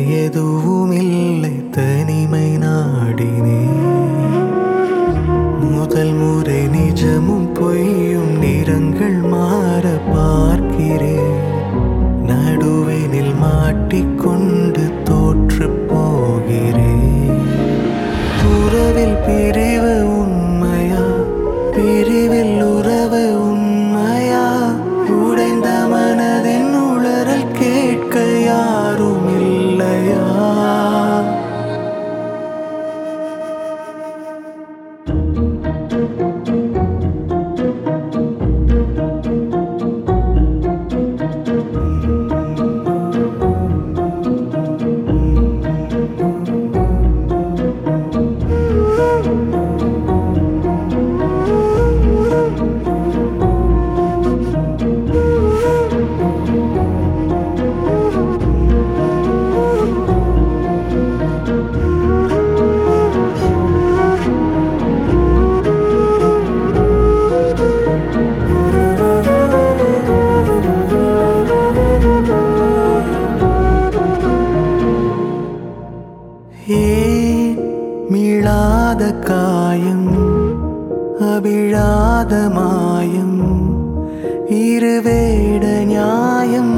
எதுவுமில்லை தனிமை நாடினே. முதல் முறை நிஜமும் பொய்யும் நிறங்கள் மாற பார்க்கிறேன். நடுவினில் மாட்டிக்கொண்டு தோற்று போகிறேன். உறவில் பிரிவு உண்மையா, பிரிவில் உறவு உண்மையா? உடைந்த மனதின் உளறல் கேட்க யாரும் இல்லையா? ஏன் மீளாத காயம், அவிழாத மாயம், இருவேட நியாயம்?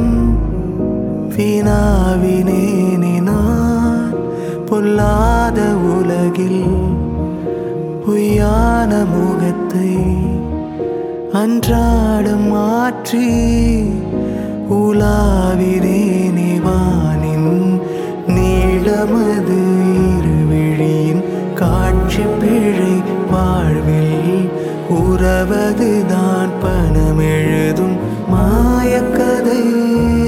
வினாவினேனே நான் பொல்லாத உலகில் பொய்யான முகத்தை அன்றாடம் மாற்றி உலாவினேனே வானின் நீளமது இருவிழியின் காட்சி பிழை வாழ்வில் உறவதுதான் பணம் எழுதும் மாயக்கதை.